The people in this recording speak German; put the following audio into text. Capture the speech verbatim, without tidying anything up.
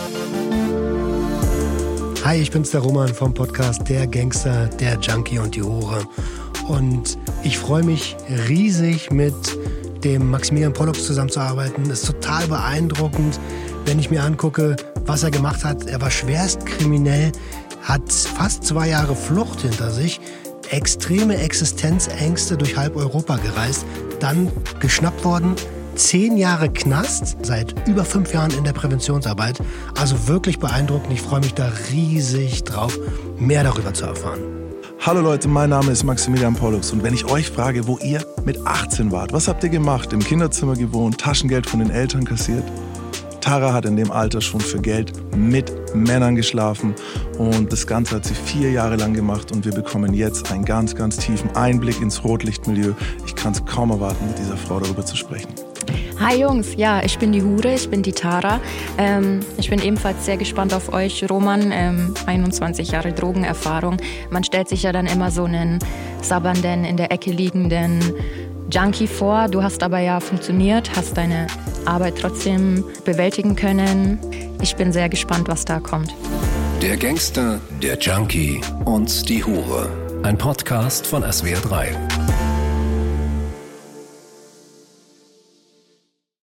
Hi, ich bin's, der Roman vom Podcast Der Gangster, der Junkie und die Hure. Und ich freue mich riesig, mit dem Maximilian Pollux zusammenzuarbeiten. Das ist total beeindruckend, wenn ich mir angucke, was er gemacht hat. Er war schwerst kriminell, hat fast zwei Jahre Flucht hinter sich, extreme Existenzängste durch halb Europa gereist, dann geschnappt worden, zehn Jahre Knast, seit über fünf Jahren in der Präventionsarbeit. Also wirklich beeindruckend. Ich freue mich da riesig drauf, mehr darüber zu erfahren. Hallo Leute, mein Name ist Maximilian Pollux und wenn ich euch frage, wo ihr mit achtzehn wart, was habt ihr gemacht? Im Kinderzimmer gewohnt, Taschengeld von den Eltern kassiert? Tara hat in dem Alter schon für Geld mit Männern geschlafen und das Ganze hat sie vier Jahre lang gemacht und wir bekommen jetzt einen ganz, ganz tiefen Einblick ins Rotlichtmilieu. Ich kann es kaum erwarten, mit dieser Frau darüber zu sprechen. Hi Jungs, ja, ich bin die Hure, ich bin die Tara. Ähm, ich bin ebenfalls sehr gespannt auf euch, Roman, ähm, einundzwanzig Jahre Drogenerfahrung. Man stellt sich ja dann immer so einen sabbernden, in der Ecke liegenden Junkie vor. Du hast aber ja funktioniert, hast deine Arbeit trotzdem bewältigen können. Ich bin sehr gespannt, was da kommt. Der Gangster, der Junkie und die Hure. Ein Podcast von S W R drei.